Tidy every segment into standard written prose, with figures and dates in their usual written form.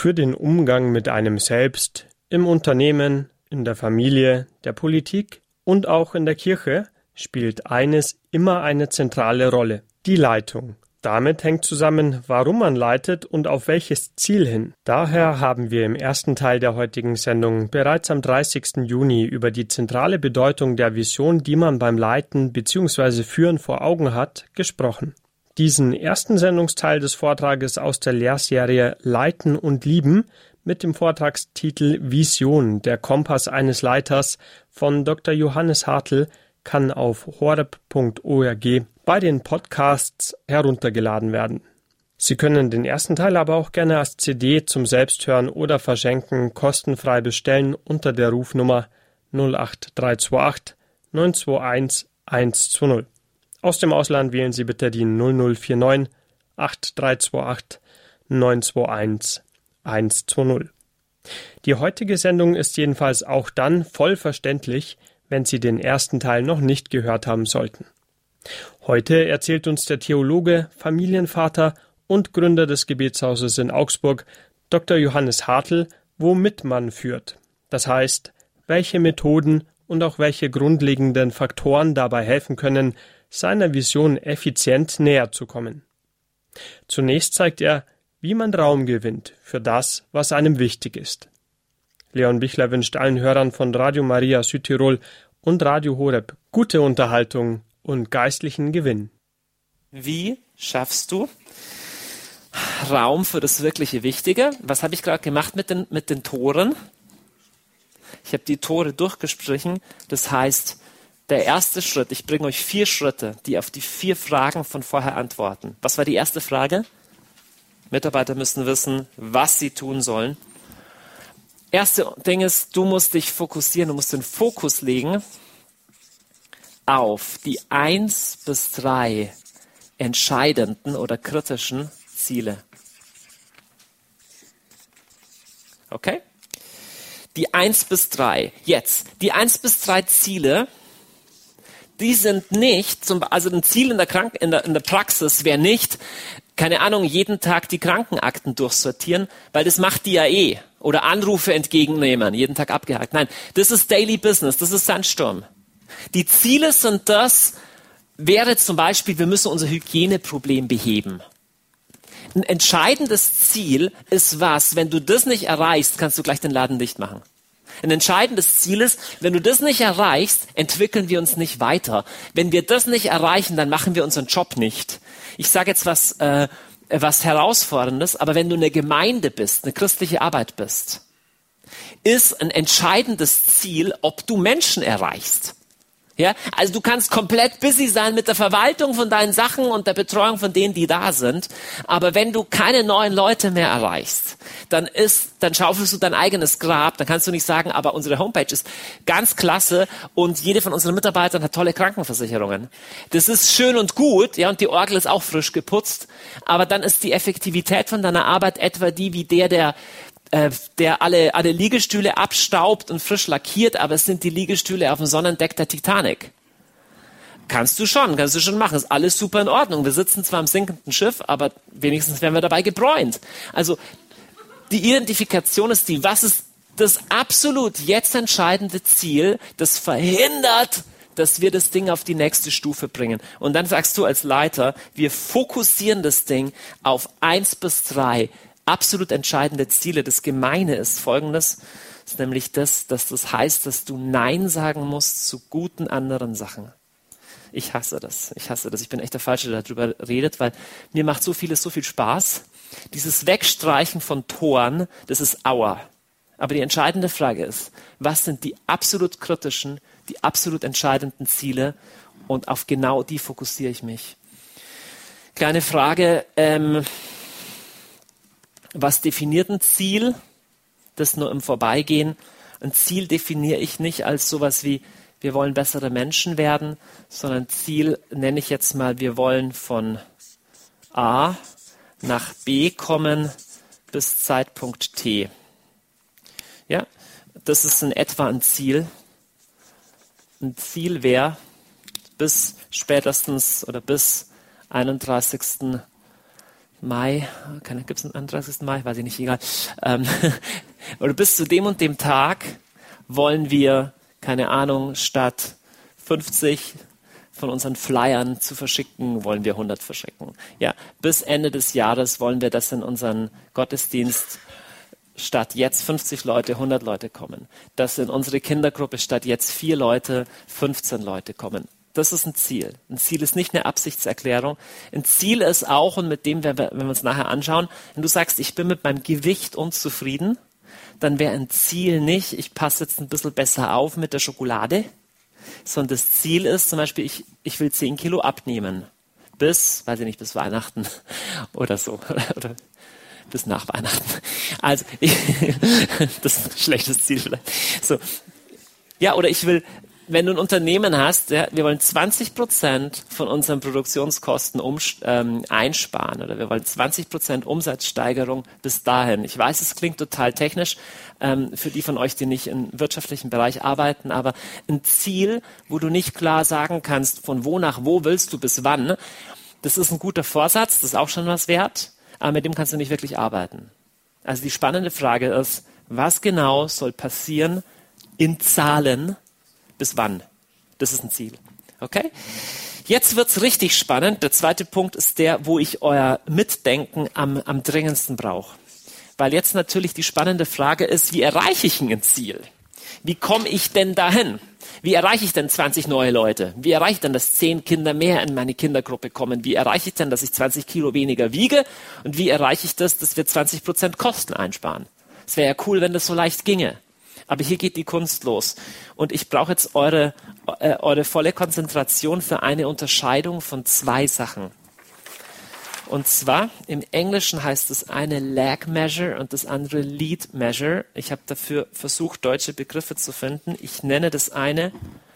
Für den Umgang mit einem selbst im Unternehmen, in der Familie, der Politik und auch in der Kirche spielt eines immer eine zentrale Rolle: die Leitung. Damit hängt zusammen, warum man leitet und auf welches Ziel hin. Daher haben wir im ersten Teil der heutigen Sendung bereits am 30. Juni über die zentrale Bedeutung der Vision, die man beim Leiten bzw. Führen vor Augen hat, gesprochen. Diesen ersten Sendungsteil des Vortrages aus der Lehrserie Leiten und Lieben mit dem Vortragstitel Vision, der Kompass eines Leiters von Dr. Johannes Hartl kann auf horeb.org bei den Podcasts heruntergeladen werden. Sie können den ersten Teil aber auch gerne als CD zum Selbsthören oder Verschenken kostenfrei bestellen unter der Rufnummer 08328 921 120. Aus dem Ausland wählen Sie bitte die 0049 8328 921 120. Die heutige Sendung ist jedenfalls auch dann voll verständlich, wenn Sie den ersten Teil noch nicht gehört haben sollten. Heute erzählt uns der Theologe, Familienvater und Gründer des Gebetshauses in Augsburg, Dr. Johannes Hartl, womit man führt. Das heißt, welche Methoden und auch welche grundlegenden Faktoren dabei helfen können, seiner Vision effizient näher zu kommen. Zunächst zeigt er, wie man Raum gewinnt für das, was einem wichtig ist. Leon Bichler wünscht allen Hörern von Radio Maria Südtirol und Radio Horeb gute Unterhaltung und geistlichen Gewinn. Wie schaffst du Raum für das wirkliche Wichtige? Was habe ich gerade gemacht mit den Toren? Ich habe die Tore durchgestrichen. Das heißt, der erste Schritt, ich bringe euch 4 Schritte, die auf die 4 Fragen von vorher antworten. Was war die erste Frage? Mitarbeiter müssen wissen, was sie tun sollen. Erste Ding ist, du musst dich fokussieren, du musst den Fokus legen auf die 1 bis 3 entscheidenden oder kritischen Ziele. Okay? Die 1 bis 3. Jetzt, die 1 bis 3 Ziele, die sind nicht, also ein Ziel in der Praxis wäre nicht, keine Ahnung, jeden Tag die Krankenakten durchsortieren, weil das macht die ja eh. Oder Anrufe entgegennehmen, jeden Tag abgehakt. Nein, das ist Daily Business, das ist Sandsturm. Die Ziele sind wäre zum Beispiel, wir müssen unser Hygieneproblem beheben. Ein entscheidendes Ziel ist was, wenn du das nicht erreichst, kannst du gleich den Laden dicht machen. Ein entscheidendes Ziel ist, wenn du das nicht erreichst, entwickeln wir uns nicht weiter. Wenn wir das nicht erreichen, dann machen wir unseren Job nicht. Ich sage jetzt was Herausforderndes, aber wenn du eine Gemeinde bist, eine christliche Arbeit bist, ist ein entscheidendes Ziel, ob du Menschen erreichst. Ja, also du kannst komplett busy sein mit der Verwaltung von deinen Sachen und der Betreuung von denen, die da sind. Aber wenn du keine neuen Leute mehr erreichst, dann schaufelst du dein eigenes Grab. Dann kannst du nicht sagen, aber unsere Homepage ist ganz klasse und jede von unseren Mitarbeitern hat tolle Krankenversicherungen. Das ist schön und gut, ja, und die Orgel ist auch frisch geputzt. Aber dann ist die Effektivität von deiner Arbeit etwa die wie der alle Liegestühle abstaubt und frisch lackiert, aber es sind die Liegestühle auf dem Sonnendeck der Titanic. Kannst du schon machen. Ist alles super in Ordnung. Wir sitzen zwar am sinkenden Schiff, aber wenigstens werden wir dabei gebräunt. Also die Identifikation ist was ist das absolut jetzt entscheidende Ziel, das verhindert, dass wir das Ding auf die nächste Stufe bringen. Und dann sagst du als Leiter, wir fokussieren das Ding auf 1 bis 3 absolut entscheidende Ziele. Das Gemeine ist Folgendes, ist nämlich dass das heißt, dass du Nein sagen musst zu guten anderen Sachen. Ich hasse das. Ich bin echt der Falsche, der darüber redet, weil mir macht so viel Spaß. Dieses Wegstreichen von Toren, das ist Aua. Aber die entscheidende Frage ist, was sind die absolut kritischen, die absolut entscheidenden Ziele? Und auf genau die fokussiere ich mich. Kleine Frage, was definiert ein Ziel? Das nur im Vorbeigehen. Ein Ziel definiere ich nicht als sowas wie, wir wollen bessere Menschen werden, sondern Ziel nenne ich jetzt mal, wir wollen von A nach B kommen bis Zeitpunkt T. Ja, das ist in etwa ein Ziel. Ein Ziel wäre bis spätestens oder bis 31. Mai, gibt es einen 31. Mai? Weiß ich nicht, egal. Oder bis zu dem und dem Tag wollen wir, keine Ahnung, statt 50 von unseren Flyern zu verschicken, wollen wir 100 verschicken. Ja, bis Ende des Jahres wollen wir, dass in unseren Gottesdienst statt jetzt 50 Leute, 100 Leute kommen. Dass in unsere Kindergruppe statt jetzt 4 Leute, 15 Leute kommen. Das ist ein Ziel. Ein Ziel ist nicht eine Absichtserklärung. Ein Ziel ist auch, und mit dem, wenn wir uns nachher anschauen, wenn du sagst, ich bin mit meinem Gewicht unzufrieden, dann wäre ein Ziel nicht, ich passe jetzt ein bisschen besser auf mit der Schokolade, sondern das Ziel ist zum Beispiel, ich will 10 Kilo abnehmen. Bis Weihnachten oder so. Oder bis nach Weihnachten. Also, das ist ein schlechtes Ziel vielleicht. So. Ja, oder wenn du ein Unternehmen hast, ja, wir wollen 20% von unseren Produktionskosten einsparen oder wir wollen 20% Umsatzsteigerung bis dahin. Ich weiß, es klingt total technisch für die von euch, die nicht im wirtschaftlichen Bereich arbeiten, aber ein Ziel, wo du nicht klar sagen kannst, von wo nach wo willst du bis wann, das ist ein guter Vorsatz, das ist auch schon was wert, aber mit dem kannst du nicht wirklich arbeiten. Also die spannende Frage ist, was genau soll passieren in Zahlen, bis wann? Das ist ein Ziel. Okay? Jetzt wird's richtig spannend. Der zweite Punkt ist der, wo ich euer Mitdenken am dringendsten brauche. Weil jetzt natürlich die spannende Frage ist, wie erreiche ich ein Ziel? Wie komme ich denn dahin? Wie erreiche ich denn 20 neue Leute? Wie erreiche ich denn, dass 10 Kinder mehr in meine Kindergruppe kommen? Wie erreiche ich denn, dass ich 20 Kilo weniger wiege? Und wie erreiche ich das, dass wir 20% Kosten einsparen? Es wäre ja cool, wenn das so leicht ginge. Aber hier geht die Kunst los. Und ich brauche jetzt eure volle Konzentration für eine Unterscheidung von 2 Sachen. Und zwar, im Englischen heißt das eine Lag Measure und das andere Lead Measure. Ich habe dafür versucht, deutsche Begriffe zu finden. Ich nenne das eine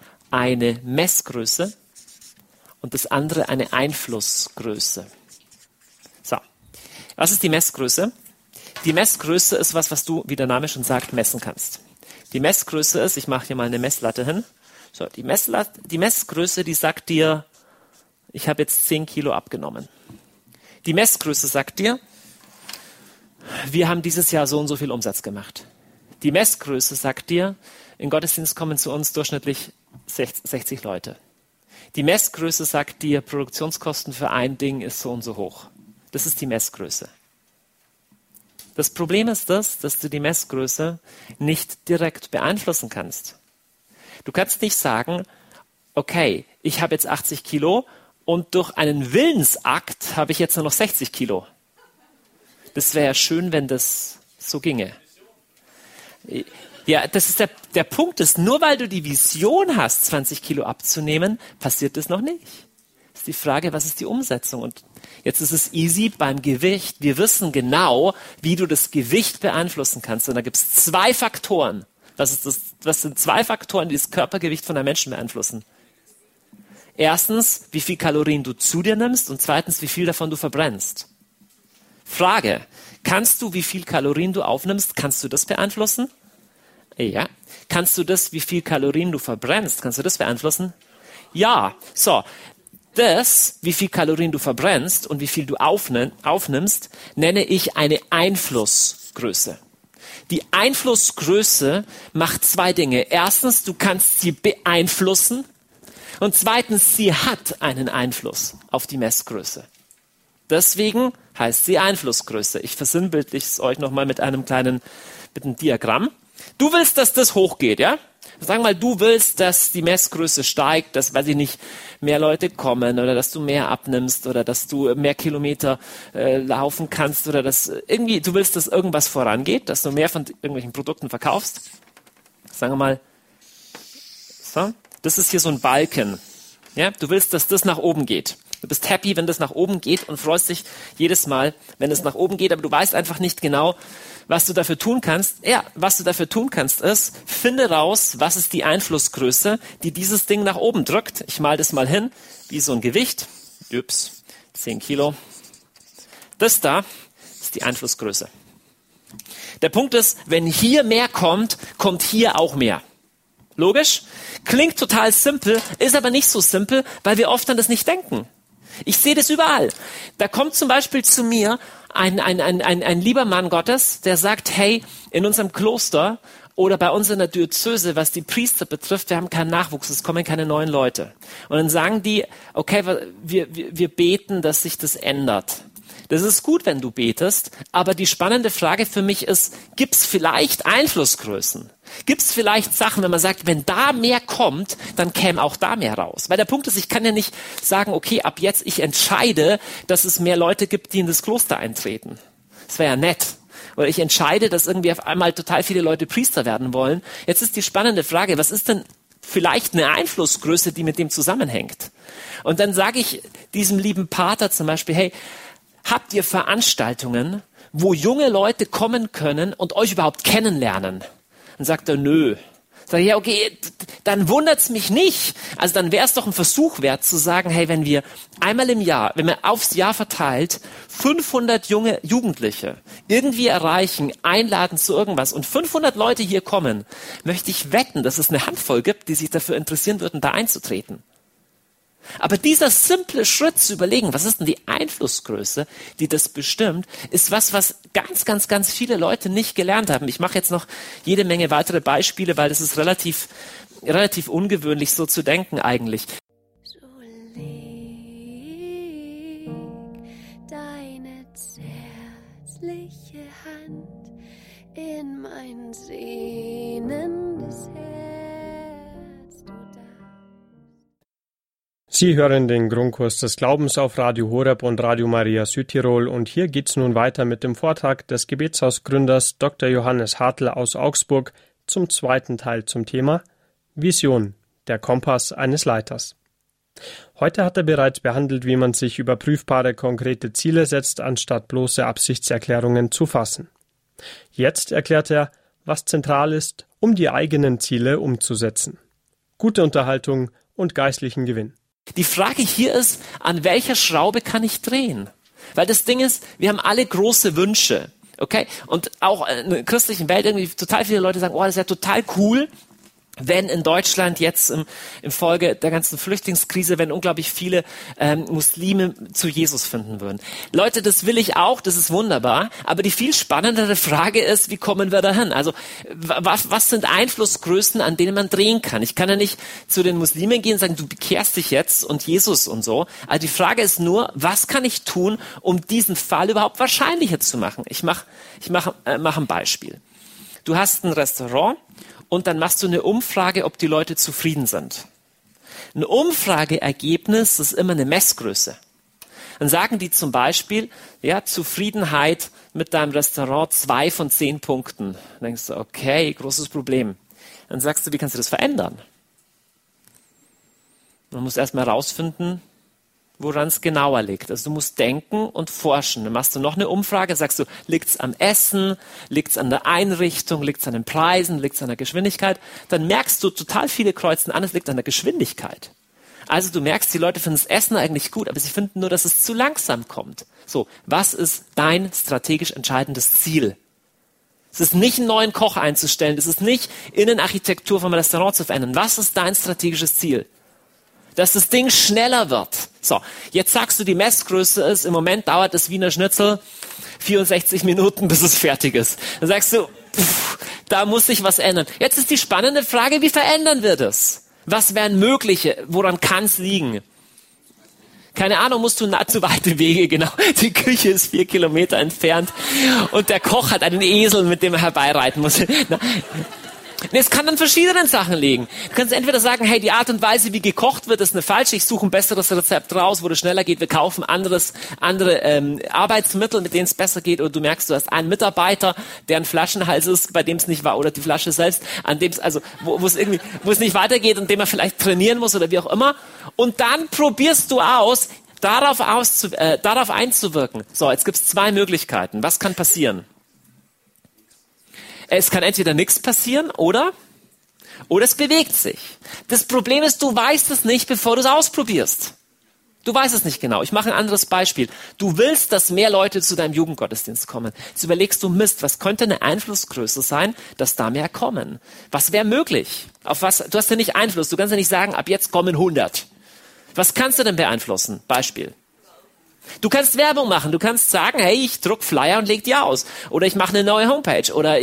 Messgröße und das andere eine Einflussgröße. So, was ist die Messgröße? Die Messgröße ist was du, wie der Name schon sagt, messen kannst. Die Messgröße ist, ich mache hier mal eine Messlatte hin. So, die Messgröße, die sagt dir, ich habe jetzt 10 Kilo abgenommen. Die Messgröße sagt dir, wir haben dieses Jahr so und so viel Umsatz gemacht. Die Messgröße sagt dir, in Gottesdienst kommen zu uns durchschnittlich 60 Leute. Die Messgröße sagt dir, Produktionskosten für ein Ding ist so und so hoch. Das ist die Messgröße. Das Problem ist dass du die Messgröße nicht direkt beeinflussen kannst. Du kannst nicht sagen, okay, ich habe jetzt 80 Kilo und durch einen Willensakt habe ich jetzt nur noch 60 Kilo. Das wäre ja schön, wenn das so ginge. Ja, das ist der Punkt ist, nur weil du die Vision hast, 20 Kilo abzunehmen, passiert das noch nicht. Das ist die Frage, was ist die Umsetzung? Und jetzt ist es easy beim Gewicht. Wir wissen genau, wie du das Gewicht beeinflussen kannst. Und da gibt es 2 Faktoren. Was sind 2 Faktoren, die das Körpergewicht von einem Menschen beeinflussen? Erstens, wie viel Kalorien du zu dir nimmst und zweitens, wie viel davon du verbrennst. Frage, kannst du, wie viel Kalorien du aufnimmst, kannst du das beeinflussen? Ja. Kannst du das, wie viel Kalorien du verbrennst, kannst du das beeinflussen? Ja. So, das, wie viel Kalorien du verbrennst und wie viel du aufnimmst, nenne ich eine Einflussgröße. Die Einflussgröße macht 2 Dinge. Erstens, du kannst sie beeinflussen und zweitens, sie hat einen Einfluss auf die Messgröße. Deswegen heißt sie Einflussgröße. Ich versinnbildliche es euch nochmal mit einem Diagramm. Du willst, dass das hochgeht, ja? Sagen wir mal, du willst, dass die Messgröße steigt, dass, weiß ich nicht, mehr Leute kommen oder dass du mehr abnimmst oder dass du mehr Kilometer laufen kannst oder dass irgendwie, du willst, dass irgendwas vorangeht, dass du mehr von irgendwelchen Produkten verkaufst. Sagen wir mal, so, das ist hier so ein Balken. Ja? Du willst, dass das nach oben geht. Du bist happy, wenn das nach oben geht und freust dich jedes Mal, wenn es nach oben geht, aber du weißt einfach nicht genau, was du dafür tun kannst. Ja, was du dafür tun kannst ist, finde raus, was ist die Einflussgröße, die dieses Ding nach oben drückt. Ich mal das mal hin, wie so ein Gewicht. 10 Kilo. Das da ist die Einflussgröße. Der Punkt ist, wenn hier mehr kommt, kommt hier auch mehr. Logisch? Klingt total simpel, ist aber nicht so simpel, weil wir oft an das nicht denken. Ich sehe das überall. Da kommt zum Beispiel zu mir ein lieber Mann Gottes, der sagt, hey, in unserem Kloster oder bei uns in der Diözese, was die Priester betrifft, wir haben keinen Nachwuchs, es kommen keine neuen Leute. Und dann sagen die, okay, wir beten, dass sich das ändert. Das ist gut, wenn du betest, aber die spannende Frage für mich ist, gibt es vielleicht Einflussgrößen? Gibt es vielleicht Sachen, wenn man sagt, wenn da mehr kommt, dann käme auch da mehr raus? Weil der Punkt ist, ich kann ja nicht sagen, okay, ab jetzt ich entscheide, dass es mehr Leute gibt, die in das Kloster eintreten. Das wäre ja nett. Oder ich entscheide, dass irgendwie auf einmal total viele Leute Priester werden wollen. Jetzt ist die spannende Frage, was ist denn vielleicht eine Einflussgröße, die mit dem zusammenhängt? Und dann sage ich diesem lieben Pater zum Beispiel, hey, habt ihr Veranstaltungen, wo junge Leute kommen können und euch überhaupt kennenlernen? Dann sagt er, nö. Sag ich, ja, okay, dann wundert's mich nicht. Also dann wäre es doch ein Versuch wert zu sagen, hey, wenn wir einmal im Jahr, wenn wir aufs Jahr verteilt 500 junge Jugendliche irgendwie erreichen, einladen zu irgendwas und 500 Leute hier kommen, möchte ich wetten, dass es eine Handvoll gibt, die sich dafür interessieren würden, da einzutreten. Aber dieser simple Schritt zu überlegen, was ist denn die Einflussgröße, die das bestimmt, ist was ganz, ganz, ganz viele Leute nicht gelernt haben. Ich mache jetzt noch jede Menge weitere Beispiele, weil das ist relativ ungewöhnlich, so zu denken eigentlich. So leg deine zärtliche Hand in mein sehnendes Herz, du darfst. Sie hören den Grundkurs des Glaubens auf Radio Horeb und Radio Maria Südtirol und hier geht's nun weiter mit dem Vortrag des Gebetshausgründers Dr. Johannes Hartl aus Augsburg zum zweiten Teil zum Thema Vision, der Kompass eines Leiters. Heute hat er bereits behandelt, wie man sich überprüfbare konkrete Ziele setzt, anstatt bloße Absichtserklärungen zu fassen. Jetzt erklärt er, was zentral ist, um die eigenen Ziele umzusetzen. Gute Unterhaltung und geistlichen Gewinn. Die Frage hier ist, an welcher Schraube kann ich drehen? Weil das Ding ist, wir haben alle große Wünsche, okay? Und auch in der christlichen Welt irgendwie total viele Leute sagen, oh, das wäre total cool, wenn in Deutschland jetzt im Folge der ganzen Flüchtlingskrise, wenn unglaublich viele Muslime zu Jesus finden würden. Leute, das will ich auch, das ist wunderbar, aber die viel spannendere Frage ist, wie kommen wir dahin? Also was sind Einflussgrößen, an denen man drehen kann? Ich kann ja nicht zu den Muslimen gehen und sagen, du bekehrst dich jetzt und Jesus und so. Also die Frage ist nur, was kann ich tun, um diesen Fall überhaupt wahrscheinlicher zu machen? Ich mach ein Beispiel. Du hast ein Restaurant und dann machst du eine Umfrage, ob die Leute zufrieden sind. Ein Umfrageergebnis ist immer eine Messgröße. Dann sagen die zum Beispiel, ja, Zufriedenheit mit deinem Restaurant 2 von 10 Punkten. Dann denkst du, okay, großes Problem. Dann sagst du, wie kannst du das verändern? Man muss erstmal herausfinden, woran es genauer liegt. Also du musst denken und forschen. Dann machst du noch eine Umfrage, sagst du, liegt es am Essen, liegt es an der Einrichtung, liegt es an den Preisen, liegt es an der Geschwindigkeit? Dann merkst du, total viele kreuzen an, es liegt an der Geschwindigkeit. Also du merkst, die Leute finden das Essen eigentlich gut, aber sie finden nur, dass es zu langsam kommt. So, was ist dein strategisch entscheidendes Ziel? Es ist nicht, einen neuen Koch einzustellen, es ist nicht, Innenarchitektur vom Restaurant zu verändern. Was ist dein strategisches Ziel? Dass das Ding schneller wird. So, jetzt sagst du, die Messgröße ist, im Moment dauert das Wiener Schnitzel 64 Minuten, bis es fertig ist. Dann sagst du, da muss sich was ändern. Jetzt ist die spannende Frage, wie verändern wir das? Was wären mögliche? Woran kann es liegen? Keine Ahnung, musst du zu weite Wege, genau. Die Küche ist 4 Kilometer entfernt und der Koch hat einen Esel, mit dem er herbeireiten muss. Es kann an verschiedenen Sachen liegen. Du kannst entweder sagen, hey, die Art und Weise, wie gekocht wird, ist eine falsche. Ich suche ein besseres Rezept raus, wo das schneller geht. Wir kaufen andere Arbeitsmittel, mit denen es besser geht. Oder du merkst, du hast einen Mitarbeiter, der ein Flaschenhals ist, bei dem es nicht war. Oder die Flasche selbst, an dem es, also, wo es nicht weitergeht und dem er vielleicht trainieren muss oder wie auch immer. Und dann probierst du aus, darauf einzuwirken. So, jetzt gibt es 2 Möglichkeiten. Was kann passieren? Es kann entweder nichts passieren oder es bewegt sich. Das Problem ist, du weißt es nicht, bevor du es ausprobierst. Du weißt es nicht genau. Ich mache ein anderes Beispiel. Du willst, dass mehr Leute zu deinem Jugendgottesdienst kommen. Jetzt überlegst du, Mist, was könnte eine Einflussgröße sein, dass da mehr kommen? Was wäre möglich? Auf was? Du hast ja nicht Einfluss. Du kannst ja nicht sagen, ab jetzt kommen 100. Was kannst du denn beeinflussen? Beispiel. Du kannst Werbung machen. Du kannst sagen, hey, ich druck Flyer und leg die aus. Oder ich mache eine neue Homepage. Oder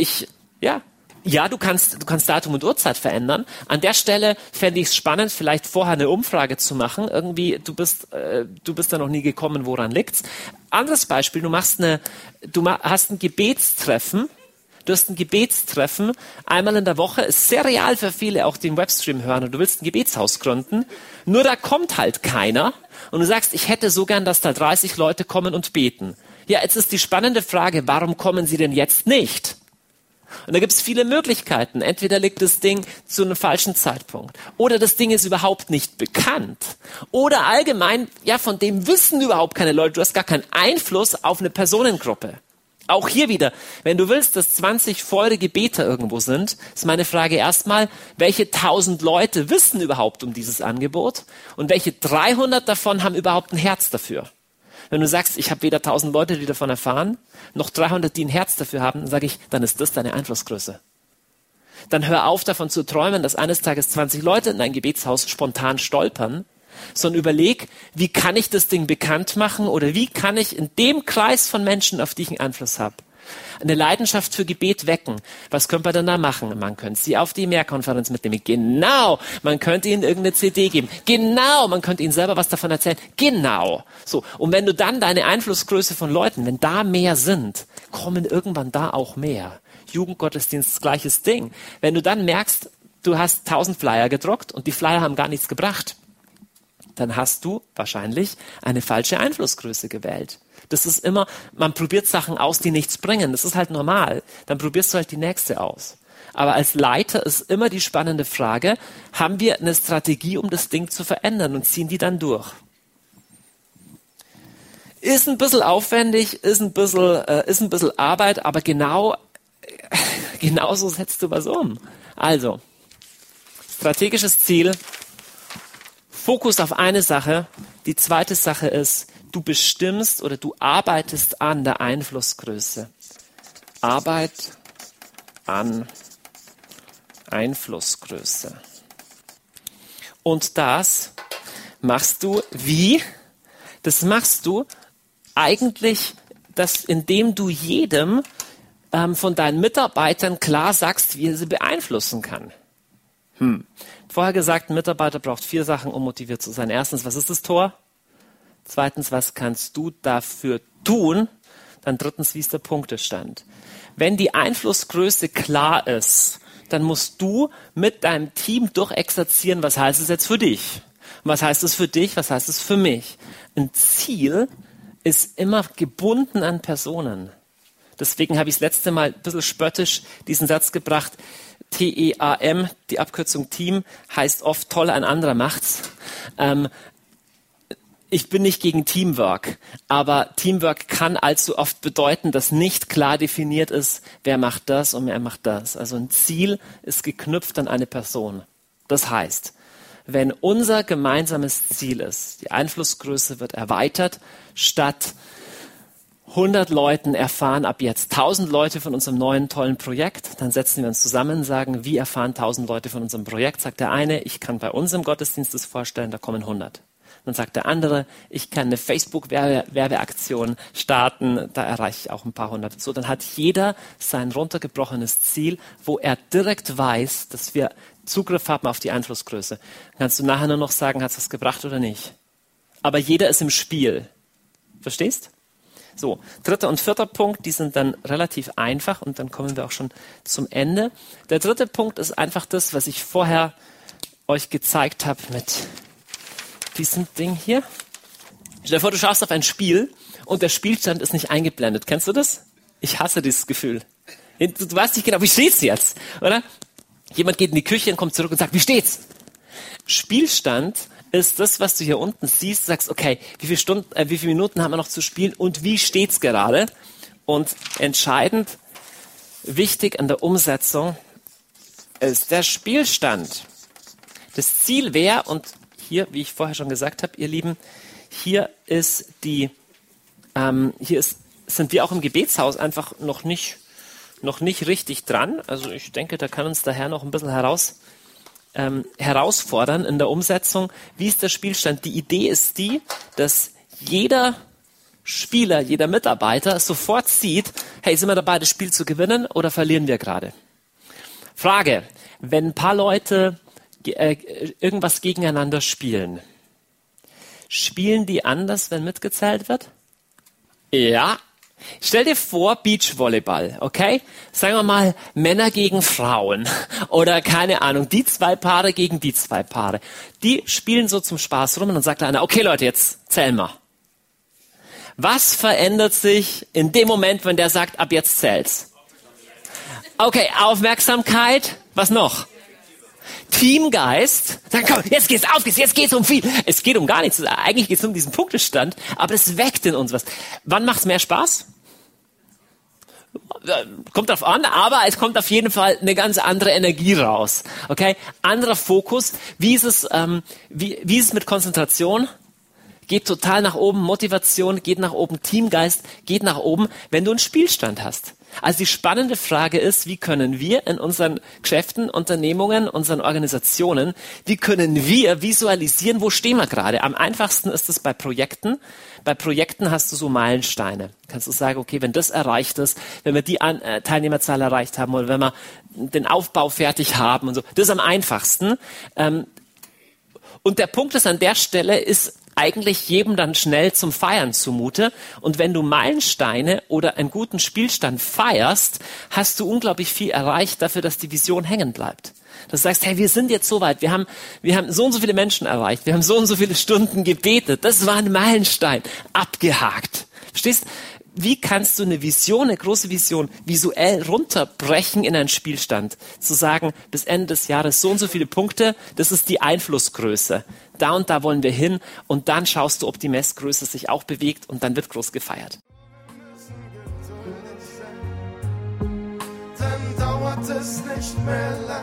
du kannst Datum und Uhrzeit verändern. An der Stelle fände ich es spannend, vielleicht vorher eine Umfrage zu machen. Irgendwie, du bist da noch nie gekommen, woran liegt's? Anderes Beispiel, du hast ein Gebetstreffen. Du hast ein Gebetstreffen einmal in der Woche, ist sehr real für viele, auch die im Webstream hören, und du willst ein Gebetshaus gründen, nur da kommt halt keiner und du sagst, ich hätte so gern, dass da 30 Leute kommen und beten. Ja, jetzt ist die spannende Frage, warum kommen sie denn jetzt nicht? Und da gibt es viele Möglichkeiten. Entweder liegt das Ding zu einem falschen Zeitpunkt oder das Ding ist überhaupt nicht bekannt oder allgemein, von dem wissen überhaupt keine Leute, du hast gar keinen Einfluss auf eine Personengruppe. Auch hier wieder, wenn du willst, dass 20 feurige Beter irgendwo sind, ist meine Frage erstmal, welche 1000 Leute wissen überhaupt um dieses Angebot und welche 300 davon haben überhaupt ein Herz dafür? Wenn du sagst, ich habe weder 1000 Leute, die davon erfahren, noch 300, die ein Herz dafür haben, dann sage ich, dann ist das deine Einflussgröße. Dann hör auf, davon zu träumen, dass eines Tages 20 Leute in dein Gebetshaus spontan stolpern, sondern überleg, wie kann ich das Ding bekannt machen oder wie kann ich in dem Kreis von Menschen, auf die ich einen Einfluss habe, eine Leidenschaft für Gebet wecken. Was könnte man denn da machen? Man könnte sie auf die Mehrkonferenz mitnehmen. Genau. Man könnte ihnen irgendeine CD geben. Genau. Man könnte ihnen selber was davon erzählen. Genau. So. Und wenn du dann deine Einflussgröße von Leuten, wenn da mehr sind, kommen irgendwann da auch mehr. Jugendgottesdienst, gleiches Ding. Wenn du dann merkst, du hast 1000 Flyer gedruckt und die Flyer haben gar nichts gebracht, dann hast du wahrscheinlich eine falsche Einflussgröße gewählt. Das ist immer, man probiert Sachen aus, die nichts bringen. Das ist halt normal. Dann probierst du halt die nächste aus. Aber als Leiter ist immer die spannende Frage, haben wir eine Strategie, um das Ding zu verändern und ziehen die dann durch? Ist ein bisschen aufwendig, ist ein bisschen Arbeit, aber genauso setzt du was um. Also, strategisches Ziel, Fokus auf eine Sache. Die zweite Sache ist, du bestimmst oder du arbeitest an der Einflussgröße. Arbeit an Einflussgröße. Und das machst du wie? Das machst du eigentlich, indem du jedem von deinen Mitarbeitern klar sagst, wie er sie beeinflussen kann. Vorher gesagt, ein Mitarbeiter braucht 4 Sachen, um motiviert zu sein. Erstens, was ist das Tor? Zweitens, was kannst du dafür tun? Dann drittens, wie ist der Punktestand? Wenn die Einflussgröße klar ist, dann musst du mit deinem Team durchexerzieren, was heißt es jetzt für dich? Und was heißt es für dich? Was heißt es für mich? Ein Ziel ist immer gebunden an Personen. Deswegen habe ich das letzte Mal ein bisschen spöttisch diesen Satz gebracht, TEAM, die Abkürzung Team, heißt oft toll, ein anderer macht's. Ich bin nicht gegen Teamwork, aber Teamwork kann allzu oft bedeuten, dass nicht klar definiert ist, wer macht das und wer macht das. Also ein Ziel ist geknüpft an eine Person. Das heißt, wenn unser gemeinsames Ziel ist, die Einflussgröße wird erweitert, statt 100 Leuten erfahren ab jetzt 1000 Leute von unserem neuen tollen Projekt, dann setzen wir uns zusammen und sagen, wie erfahren 1000 Leute von unserem Projekt? Sagt der eine, ich kann bei uns im Gottesdienst das vorstellen, da kommen 100. Dann sagt der andere, ich kann eine Facebook-Werbeaktion starten, da erreiche ich auch ein paar 100. So, dann hat jeder sein runtergebrochenes Ziel, wo er direkt weiß, dass wir Zugriff haben auf die Einflussgröße. Dann kannst du nachher nur noch sagen, hat es was gebracht oder nicht. Aber jeder ist im Spiel. Verstehst? So, 3. und 4. Punkt, die sind dann relativ einfach und dann kommen wir auch schon zum Ende. Der 3. Punkt ist einfach das, was ich vorher euch gezeigt habe mit diesem Ding hier. Stell dir vor, du schaust auf ein Spiel und der Spielstand ist nicht eingeblendet. Kennst du das? Ich hasse dieses Gefühl. Du weißt nicht genau, wie steht's jetzt, oder? Jemand geht in die Küche und kommt zurück und sagt, wie steht's? Spielstand ist das, was du hier unten siehst, du sagst, okay, wie viele Minuten haben wir noch zu spielen und wie steht's gerade? Und entscheidend, wichtig an der Umsetzung ist der Spielstand. Das Ziel wäre, und hier, wie ich vorher schon gesagt habe, ihr Lieben, sind wir auch im Gebetshaus einfach noch nicht richtig dran. Also ich denke, da kann uns der Herr noch ein bisschen herausfordern in der Umsetzung. Wie ist der Spielstand? Die Idee ist die, dass jeder Spieler, jeder Mitarbeiter sofort sieht, hey, sind wir dabei, das Spiel zu gewinnen oder verlieren wir gerade? Frage, wenn ein paar Leute irgendwas gegeneinander spielen, spielen die anders, wenn mitgezählt wird? Ja. Stell dir vor, Beachvolleyball, okay? Sagen wir mal, Männer gegen Frauen oder keine Ahnung, die zwei Paare gegen die zwei Paare. Die spielen so zum Spaß rum und dann sagt einer, okay Leute, jetzt zählen wir. Was verändert sich in dem Moment, wenn der sagt, ab jetzt zählt's? Okay, Aufmerksamkeit, was noch? Teamgeist, dann komm, jetzt geht's auf, jetzt geht's um viel. Es geht um gar nichts, eigentlich geht's um diesen Punktestand, aber es weckt in uns was. Wann macht's mehr Spaß? Kommt drauf an, aber es kommt auf jeden Fall eine ganz andere Energie raus. Okay, anderer Fokus. Wie ist es mit Konzentration? Geht total nach oben, Motivation geht nach oben, Teamgeist geht nach oben, wenn du einen Spielstand hast. Also die spannende Frage ist, wie können wir in unseren Geschäften, Unternehmungen, unseren Organisationen, wie können wir visualisieren, wo stehen wir gerade? Am einfachsten ist es bei Projekten. Bei Projekten hast du so Meilensteine. Kannst du sagen, okay, wenn das erreicht ist, wenn wir die Teilnehmerzahl erreicht haben oder wenn wir den Aufbau fertig haben und so. Das ist am einfachsten. Und der Punkt ist, an der Stelle ist eigentlich jedem dann schnell zum Feiern zumute. Und wenn du Meilensteine oder einen guten Spielstand feierst, hast du unglaublich viel erreicht dafür, dass die Vision hängen bleibt. Dass du sagst, hey, wir sind jetzt so weit, wir haben so und so viele Menschen erreicht, wir haben so und so viele Stunden gebetet, das war ein Meilenstein, abgehakt. Verstehst? Wie kannst du eine Vision, eine große Vision, visuell runterbrechen in einen Spielstand? Zu sagen, bis Ende des Jahres so und so viele Punkte, das ist die Einflussgröße. Da und da wollen wir hin und dann schaust du, ob die Messgröße sich auch bewegt und dann wird groß gefeiert. Dann dauert es nicht mehr lang.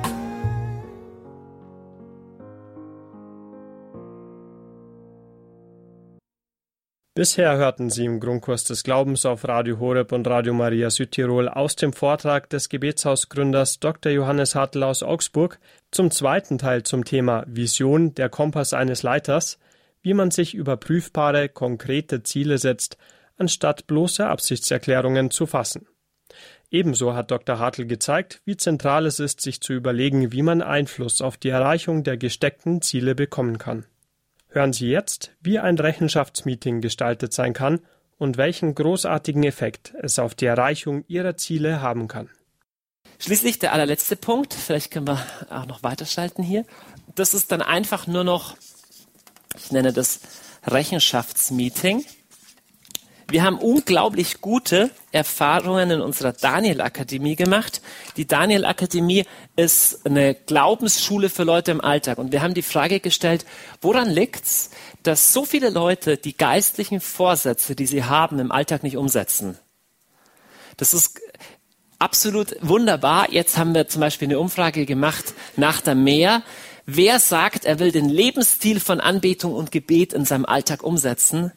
Bisher hörten Sie im Grundkurs des Glaubens auf Radio Horeb und Radio Maria Südtirol aus dem Vortrag des Gebetshausgründers Dr. Johannes Hartl aus Augsburg zum zweiten Teil zum Thema Vision, der Kompass eines Leiters, wie man sich überprüfbare, konkrete Ziele setzt, anstatt bloße Absichtserklärungen zu fassen. Ebenso hat Dr. Hartl gezeigt, wie zentral es ist, sich zu überlegen, wie man Einfluss auf die Erreichung der gesteckten Ziele bekommen kann. Hören Sie jetzt, wie ein Rechenschaftsmeeting gestaltet sein kann und welchen großartigen Effekt es auf die Erreichung Ihrer Ziele haben kann. Schließlich der allerletzte Punkt, vielleicht können wir auch noch weiterschalten hier. Das ist dann einfach nur noch, ich nenne das Rechenschaftsmeeting. Wir haben unglaublich gute Erfahrungen in unserer Daniel-Akademie gemacht. Die Daniel-Akademie ist eine Glaubensschule für Leute im Alltag. Und wir haben die Frage gestellt, woran liegt's, dass so viele Leute die geistlichen Vorsätze, die sie haben, im Alltag nicht umsetzen? Das ist absolut wunderbar. Jetzt haben wir zum Beispiel eine Umfrage gemacht nach der Mehr. Wer sagt, er will den Lebensstil von Anbetung und Gebet in seinem Alltag umsetzen?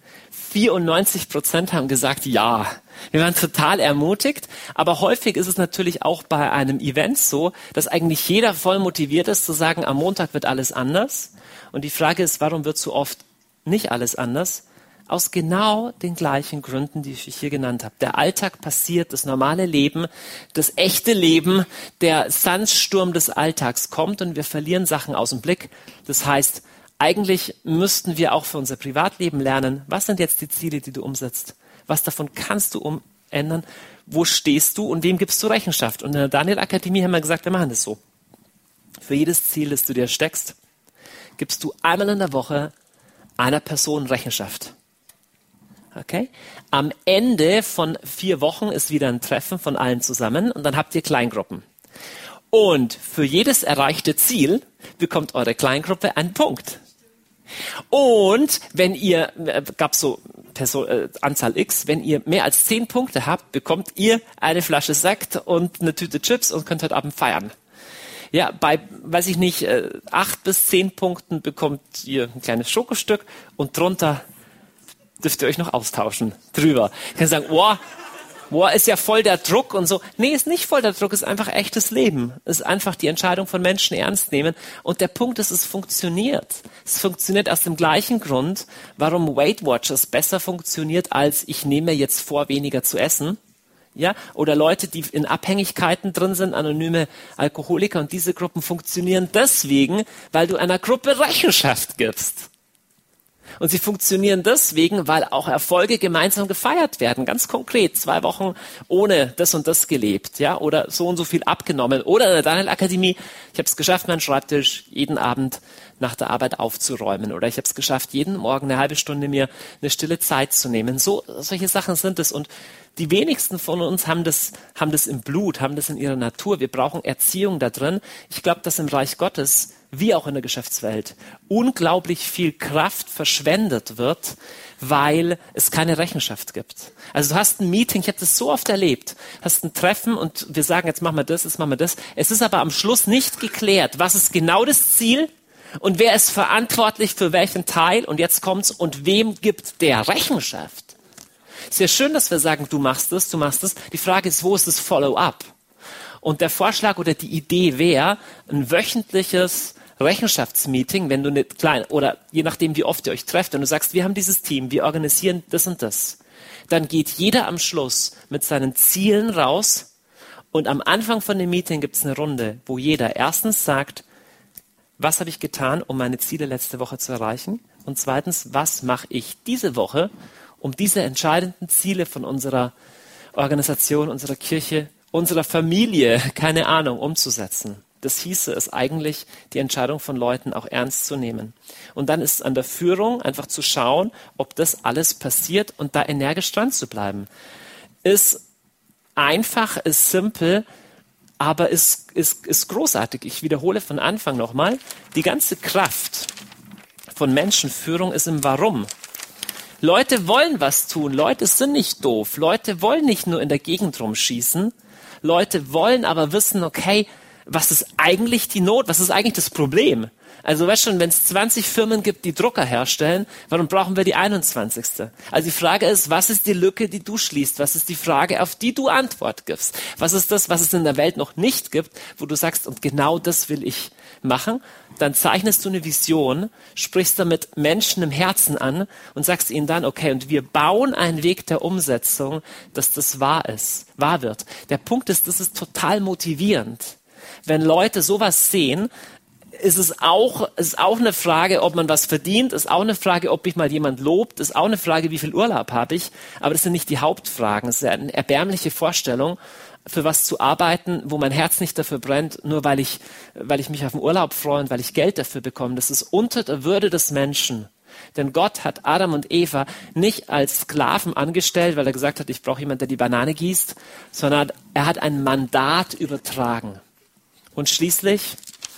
94% haben gesagt, ja. Wir waren total ermutigt, aber häufig ist es natürlich auch bei einem Event so, dass eigentlich jeder voll motiviert ist zu sagen, am Montag wird alles anders. Und die Frage ist, warum wird so oft nicht alles anders? Aus genau den gleichen Gründen, die ich hier genannt habe. Der Alltag passiert, das normale Leben, das echte Leben, der Sandsturm des Alltags kommt und wir verlieren Sachen aus dem Blick. Das heißt, eigentlich müssten wir auch für unser Privatleben lernen, was sind jetzt die Ziele, die du umsetzt? Was davon kannst du umändern? Wo stehst du und wem gibst du Rechenschaft? Und in der Daniel-Akademie haben wir gesagt, wir machen das so. Für jedes Ziel, das du dir steckst, gibst du einmal in der Woche einer Person Rechenschaft. Okay? Am Ende von 4 Wochen ist wieder ein Treffen von allen zusammen und dann habt ihr Kleingruppen. Und für jedes erreichte Ziel bekommt eure Kleingruppe einen Punkt. Und wenn ihr, gab so Anzahl X, wenn ihr mehr als 10 Punkte habt, bekommt ihr eine Flasche Sekt und eine Tüte Chips und könnt heute Abend feiern. Ja, bei, 8 bis 10 Punkten bekommt ihr ein kleines Schokostück und drunter dürft ihr euch noch austauschen drüber. Ich kann sagen, boah, ist ja voll der Druck und so. Nee, ist nicht voll der Druck, ist einfach echtes Leben. Ist einfach die Entscheidung von Menschen ernst nehmen. Und der Punkt ist, es funktioniert. Es funktioniert aus dem gleichen Grund, warum Weight Watchers besser funktioniert, als ich nehme jetzt vor, weniger zu essen. Ja, oder Leute, die in Abhängigkeiten drin sind, anonyme Alkoholiker, und diese Gruppen funktionieren deswegen, weil du einer Gruppe Rechenschaft gibst. Und sie funktionieren deswegen, weil auch Erfolge gemeinsam gefeiert werden. Ganz konkret, 2 Wochen ohne das und das gelebt, ja, oder so und so viel abgenommen. Oder in der Daniel Akademie, ich habe es geschafft, meinen Schreibtisch jeden Abend nach der Arbeit aufzuräumen. Oder ich habe es geschafft, jeden Morgen eine halbe Stunde mir eine stille Zeit zu nehmen. Solche Sachen sind es. Und die wenigsten von uns haben das im Blut, haben das in ihrer Natur. Wir brauchen Erziehung da drin. Ich glaube, dass im Reich Gottes, wie auch in der Geschäftswelt, unglaublich viel Kraft verschwendet wird, weil es keine Rechenschaft gibt. Also du hast ein Meeting, ich habe das so oft erlebt, hast ein Treffen und wir sagen, jetzt machen wir das, jetzt machen wir das. Es ist aber am Schluss nicht geklärt, was ist genau das Ziel und wer ist verantwortlich für welchen Teil, und jetzt kommt's, und wem gibt der Rechenschaft? Es ist ja schön, dass wir sagen, du machst das. Die Frage ist, wo ist das Follow-up? Und der Vorschlag oder die Idee wäre, ein wöchentliches Rechenschaftsmeeting, wenn du nicht klein, oder je nachdem, wie oft ihr euch trefft, und du sagst, wir haben dieses Team, wir organisieren das und das, dann geht jeder am Schluss mit seinen Zielen raus, und am Anfang von dem Meeting gibt es eine Runde, wo jeder erstens sagt, was habe ich getan, um meine Ziele letzte Woche zu erreichen, und zweitens, was mache ich diese Woche, um diese entscheidenden Ziele von unserer Organisation, unserer Kirche, unserer Familie, keine Ahnung, umzusetzen. Das hieße es eigentlich, die Entscheidung von Leuten auch ernst zu nehmen. Und dann ist es an der Führung, einfach zu schauen, ob das alles passiert und da energisch dran zu bleiben. Ist einfach, ist simpel, aber ist großartig. Ich wiederhole von Anfang nochmal, die ganze Kraft von Menschenführung ist im Warum. Leute wollen was tun, Leute sind nicht doof, Leute wollen nicht nur in der Gegend rumschießen, Leute wollen aber wissen, okay, was ist eigentlich die Not, was ist eigentlich das Problem? Also weißt schon, wenn es 20 Firmen gibt, die Drucker herstellen, warum brauchen wir die 21.? Also die Frage ist, was ist die Lücke, die du schließt? Was ist die Frage, auf die du Antwort gibst? Was ist das, was es in der Welt noch nicht gibt, wo du sagst, und genau das will ich machen? Dann zeichnest du eine Vision, sprichst damit Menschen im Herzen an und sagst ihnen dann, okay, und wir bauen einen Weg der Umsetzung, dass das wahr wird. Der Punkt ist, das ist total motivierend. Wenn Leute sowas sehen, ist es auch eine Frage, ob man was verdient, ist auch eine Frage, ob mich mal jemand lobt, ist auch eine Frage, wie viel Urlaub habe ich, aber das sind nicht die Hauptfragen. Es ist eine erbärmliche Vorstellung, für was zu arbeiten, wo mein Herz nicht dafür brennt, nur weil ich mich auf den Urlaub freue und weil ich Geld dafür bekomme. Das ist unter der Würde des Menschen. Denn Gott hat Adam und Eva nicht als Sklaven angestellt, weil er gesagt hat, ich brauche jemanden, der die Banane gießt, sondern er hat ein Mandat übertragen. Und schließlich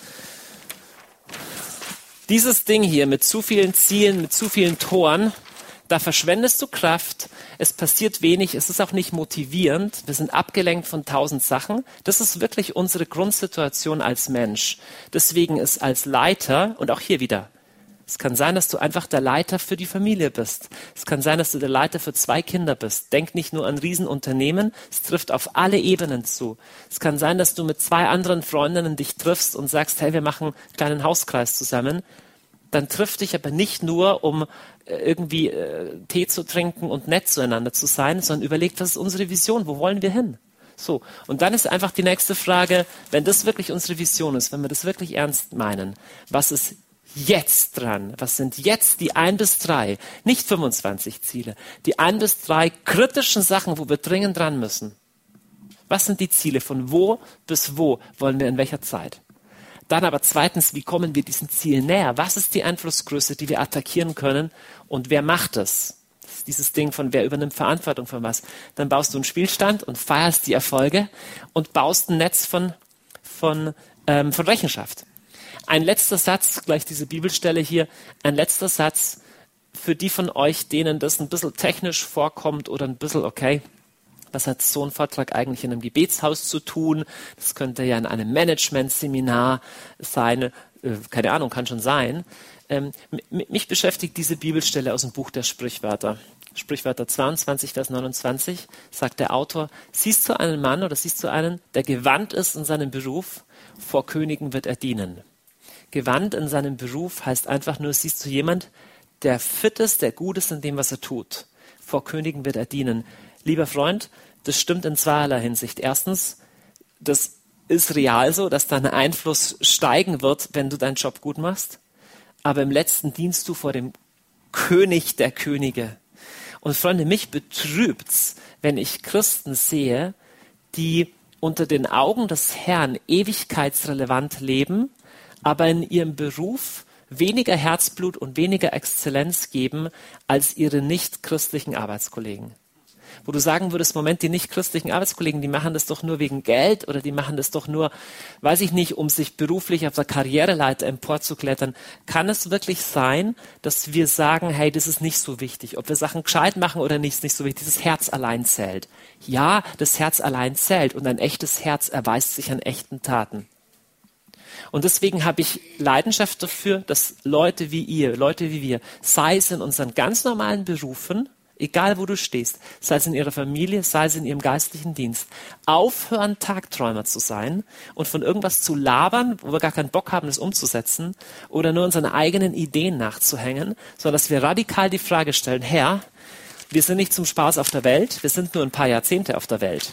dieses Ding hier mit zu vielen Zielen, mit zu vielen Toren, da verschwendest du Kraft, es passiert wenig, es ist auch nicht motivierend, wir sind abgelenkt von 1000 Sachen. Das ist wirklich unsere Grundsituation als Mensch. Deswegen ist als Leiter, und auch hier wieder, es kann sein, dass du einfach der Leiter für die Familie bist. Es kann sein, dass du der Leiter für 2 Kinder bist. Denk nicht nur an Riesenunternehmen, es trifft auf alle Ebenen zu. Es kann sein, dass du mit 2 anderen Freundinnen dich triffst und sagst, hey, wir machen einen kleinen Hauskreis zusammen. Dann triff dich aber nicht nur, um irgendwie Tee zu trinken und nett zueinander zu sein, sondern überlegt, was ist unsere Vision, wo wollen wir hin? So, und dann ist einfach die nächste Frage, wenn das wirklich unsere Vision ist, wenn wir das wirklich ernst meinen, was ist jetzt dran? Was sind jetzt die 1 bis 3, nicht 25 Ziele, die 1 bis 3 kritischen Sachen, wo wir dringend dran müssen? Was sind die Ziele? Von wo bis wo wollen wir in welcher Zeit? Dann aber zweitens, wie kommen wir diesen Zielen näher? Was ist die Einflussgröße, die wir attackieren können? Und wer macht es? Das ist dieses Ding von, wer übernimmt Verantwortung für was? Dann baust du einen Spielstand und feierst die Erfolge und baust ein Netz von Rechenschaft. Ein letzter Satz, gleich diese Bibelstelle hier, ein letzter Satz für die von euch, denen das ein bisschen technisch vorkommt oder ein bisschen, okay, was hat so ein Vortrag eigentlich in einem Gebetshaus zu tun? Das könnte ja in einem Management-Seminar sein, keine Ahnung, kann schon sein. Mich beschäftigt diese Bibelstelle aus dem Buch der Sprichwörter. Sprichwörter 22, Vers 29, sagt der Autor, siehst du einen Mann oder siehst du einen, der gewandt ist in seinem Beruf, vor Königen wird er dienen. Gewandt in seinem Beruf heißt einfach nur, siehst du jemand, der fit ist, der gut ist in dem, was er tut. Vor Königen wird er dienen. Lieber Freund, das stimmt in zweierlei Hinsicht. Erstens, das ist real so, dass dein Einfluss steigen wird, wenn du deinen Job gut machst. Aber im letzten dienst du vor dem König der Könige. Und Freunde, mich betrübt's, wenn ich Christen sehe, die unter den Augen des Herrn ewigkeitsrelevant leben, aber in ihrem Beruf weniger Herzblut und weniger Exzellenz geben als ihre nicht-christlichen Arbeitskollegen. Wo du sagen würdest, Moment, die nicht-christlichen Arbeitskollegen, die machen das doch nur wegen Geld oder die machen das doch nur, weiß ich nicht, um sich beruflich auf der Karriereleiter emporzuklettern. Kann es wirklich sein, dass wir sagen, hey, das ist nicht so wichtig, ob wir Sachen gescheit machen oder nicht, ist nicht so wichtig, das Herz allein zählt. Ja, das Herz allein zählt und ein echtes Herz erweist sich an echten Taten. Und deswegen habe ich Leidenschaft dafür, dass Leute wie ihr, Leute wie wir, sei es in unseren ganz normalen Berufen, egal wo du stehst, sei es in ihrer Familie, sei es in ihrem geistlichen Dienst, aufhören, Tagträumer zu sein und von irgendwas zu labern, wo wir gar keinen Bock haben, das umzusetzen oder nur unseren eigenen Ideen nachzuhängen, sondern dass wir radikal die Frage stellen, Herr, wir sind nicht zum Spaß auf der Welt, wir sind nur ein paar Jahrzehnte auf der Welt.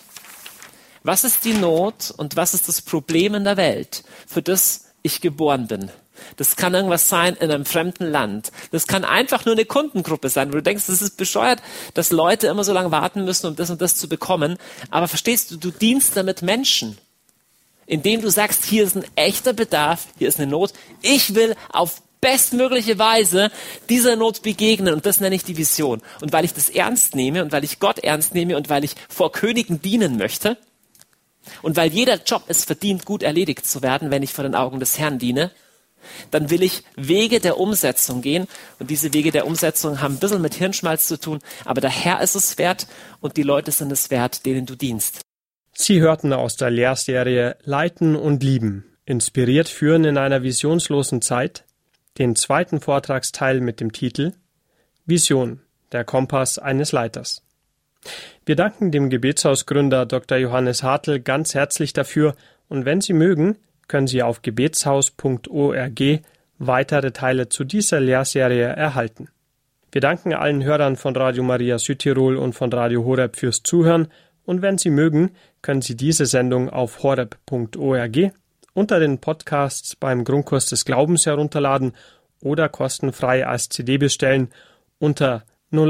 Was ist die Not und was ist das Problem in der Welt, für das ich geboren bin? Das kann irgendwas sein in einem fremden Land. Das kann einfach nur eine Kundengruppe sein, wo du denkst, das ist bescheuert, dass Leute immer so lange warten müssen, um das und das zu bekommen. Aber verstehst du, du dienst damit Menschen, indem du sagst, hier ist ein echter Bedarf, hier ist eine Not. Ich will auf bestmögliche Weise dieser Not begegnen und das nenne ich die Vision. Und weil ich das ernst nehme und weil ich Gott ernst nehme und weil ich vor Königen dienen möchte und weil jeder Job es verdient, gut erledigt zu werden, wenn ich vor den Augen des Herrn diene, dann will ich Wege der Umsetzung gehen. Und diese Wege der Umsetzung haben ein bisschen mit Hirnschmalz zu tun. Aber der Herr ist es wert und die Leute sind es wert, denen du dienst. Sie hörten aus der Lehrserie Leiten und Lieben, inspiriert führen in einer visionslosen Zeit, den zweiten Vortragsteil mit dem Titel Vision, der Kompass eines Leiters. Wir danken dem Gebetshausgründer Dr. Johannes Hartl ganz herzlich dafür und wenn Sie mögen, können Sie auf gebetshaus.org weitere Teile zu dieser Lehrserie erhalten. Wir danken allen Hörern von Radio Maria Südtirol und von Radio Horeb fürs Zuhören und wenn Sie mögen, können Sie diese Sendung auf horeb.org unter den Podcasts beim Grundkurs des Glaubens herunterladen oder kostenfrei als CD bestellen unter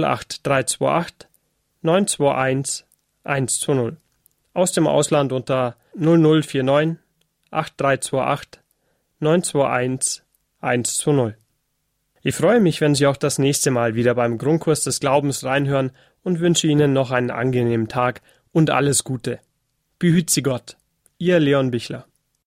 08328 921 120. Aus dem Ausland unter 0049 8328 921 120. Ich freue mich, wenn Sie auch das nächste Mal wieder beim Grundkurs des Glaubens reinhören und wünsche Ihnen noch einen angenehmen Tag und alles Gute. Behüt Sie Gott. Ihr Leon Bichler.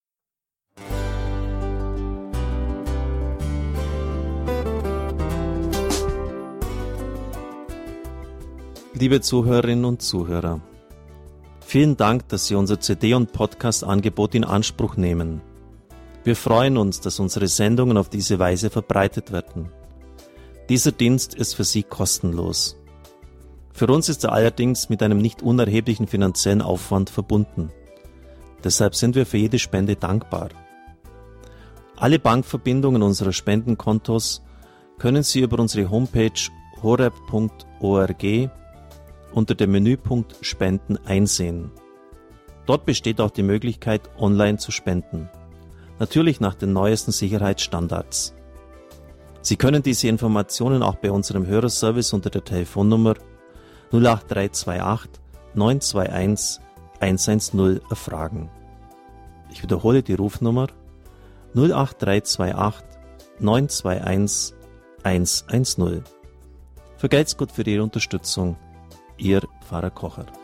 Liebe Zuhörerinnen und Zuhörer, vielen Dank, dass Sie unser CD- und Podcast-Angebot in Anspruch nehmen. Wir freuen uns, dass unsere Sendungen auf diese Weise verbreitet werden. Dieser Dienst ist für Sie kostenlos. Für uns ist er allerdings mit einem nicht unerheblichen finanziellen Aufwand verbunden. Deshalb sind wir für jede Spende dankbar. Alle Bankverbindungen unserer Spendenkontos können Sie über unsere Homepage horeb.org unter dem Menüpunkt Spenden einsehen. Dort besteht auch die Möglichkeit, online zu spenden. Natürlich nach den neuesten Sicherheitsstandards. Sie können diese Informationen auch bei unserem Hörerservice unter der Telefonnummer 08328 921 110 erfragen. Ich wiederhole die Rufnummer 08328 921 110. Vergelt's Gott für Ihre Unterstützung. Ihr Pfarrer Kocher.